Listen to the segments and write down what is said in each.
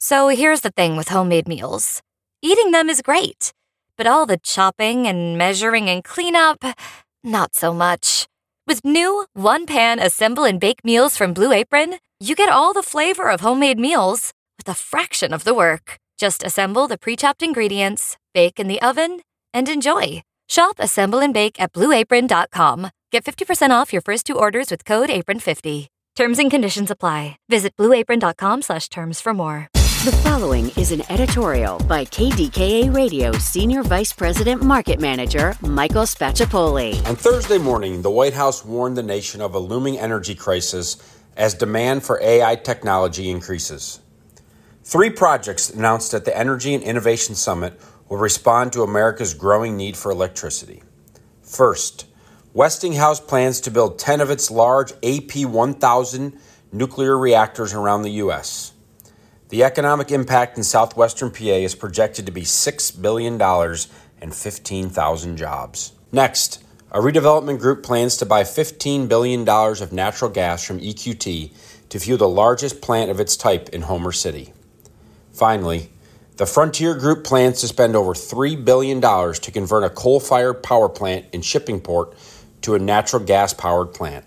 So here's the thing with homemade meals. Eating them is great, but all the chopping and measuring and cleanup, not so much. With new one-pan assemble and bake meals from Blue Apron, you get all the flavor of homemade meals with a fraction of the work. Just assemble the pre-chopped ingredients, bake in the oven, and enjoy. Shop Assemble and Bake at BlueApron.com. Get 50% off your first 2 orders with code APRON50. Terms and conditions apply. Visit BlueApron.com/terms for more. The following is an editorial by KDKA Radio Senior Vice President Market Manager Michael Spacciapoli. On Thursday morning, the White House warned the nation of a looming energy crisis as demand for AI technology increases. 3 projects announced at the Energy and Innovation Summit will respond to America's growing need for electricity. First, Westinghouse plans to build 10 of its large AP1000 nuclear reactors around the U.S. The economic impact in southwestern PA is projected to be $6 billion and 15,000 jobs. Next, a redevelopment group plans to buy $15 billion of natural gas from EQT to fuel the largest plant of its type in Homer City. Finally, the Frontier Group plans to spend over $3 billion to convert a coal-fired power plant in Shippingport to a natural gas-powered plant.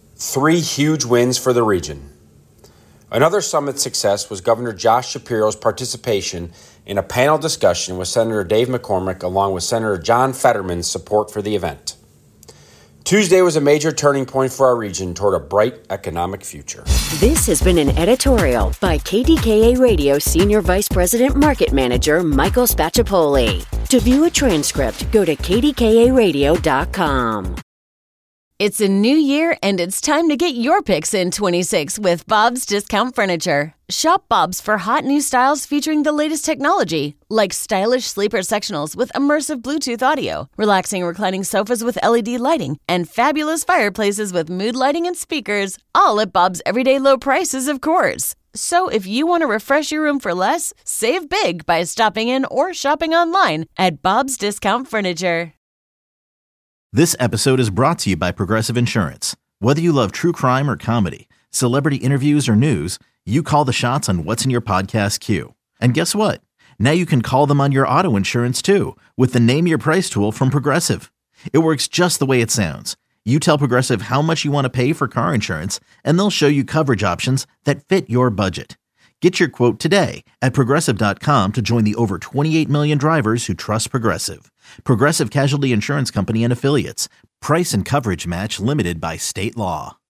3 huge wins for the region. Another summit success was Governor Josh Shapiro's participation in a panel discussion with Senator Dave McCormick along with Senator John Fetterman's support for the event. Tuesday was a major turning point for our region toward a bright economic future. This has been an editorial by KDKA Radio Senior Vice President Market Manager Michael Spacciapoli. To view a transcript, go to kdkaradio.com. It's a new year, and it's time to get your picks in 26 with Bob's Discount Furniture. Shop Bob's for hot new styles featuring the latest technology, like stylish sleeper sectionals with immersive Bluetooth audio, relaxing reclining sofas with LED lighting, and fabulous fireplaces with mood lighting and speakers, all at Bob's everyday low prices, of course. So if you want to refresh your room for less, save big by stopping in or shopping online at Bob's Discount Furniture. This episode is brought to you by Progressive Insurance. Whether you love true crime or comedy, celebrity interviews or news, you call the shots on what's in your podcast queue. And guess what? Now you can call them on your auto insurance too with the Name Your Price tool from Progressive. It works just the way it sounds. You tell Progressive how much you want to pay for car insurance, and they'll show you coverage options that fit your budget. Get your quote today at Progressive.com to join the over 28 million drivers who trust Progressive. Progressive Casualty Insurance Company and Affiliates. Price and coverage match limited by state law.